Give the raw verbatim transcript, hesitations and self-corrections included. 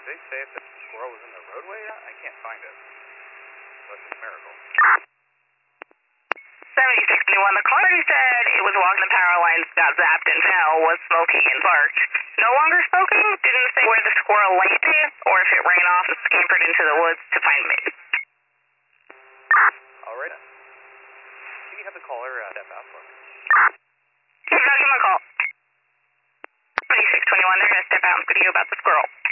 they say if the squirrel was in the roadway? I can't find it. That's a miracle. seventy-six twenty-one, the caller who said it was walking the power lines, got zapped and fell, was smoking and barked. No longer smoking, didn't say where the squirrel landed or if it ran off and scampered into the woods to find me. Alright. Can you have the caller uh, step out for me? You gotta give him a call. seventy-six twenty-one, they're gonna step out and video about the squirrel.